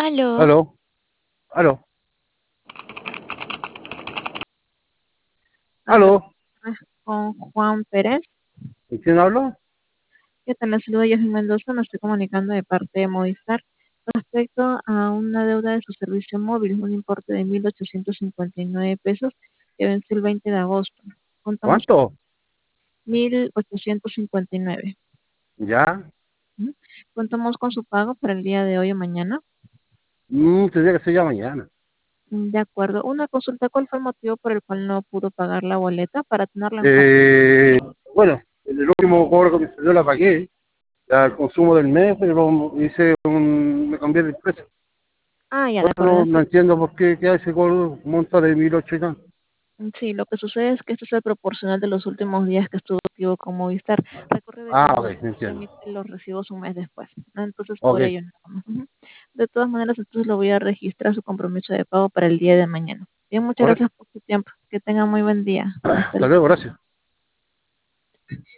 Aló, Aló, aló, aló, aló, con Juan Pérez. ¿con quién hablo? ¿Qué tal? Les saluda Yasmin Mendoza, me estoy comunicando de parte de Movistar respecto a una deuda de su servicio móvil, un importe de 1.859 pesos que vence el 20 de agosto. Contamos ¿Cuánto? 1.859. Ya, ¿Mm? Contamos con su pago para el día de hoy o mañana. tendría que ser ya mañana. De acuerdo. Una consulta, ¿cuál fue el motivo por el cual no pudo pagar la boleta para tenerla en cuenta? Eh, bueno, en el último cobro que me salió la pagué, ya el consumo del mes, pero me cambié de empresa. Ah, ya, de Bueno, acuerdo. no entiendo por qué ese cobro monta de 1.800 y tanto. Sí, lo que sucede es que este es el proporcional de los últimos días que estuvo activo con Movistar. Recuerde de que Ah, ok, Movistar entiendo. emite los recibos un mes después, ¿no? Entonces, Ok, por ello nada más. Ujú. De todas maneras, entonces lo voy a registrar su compromiso de pago para el día de mañana. Bien, muchas correcto. gracias por su tiempo. Que tenga muy buen día. Hasta Hasta luego. luego, gracias.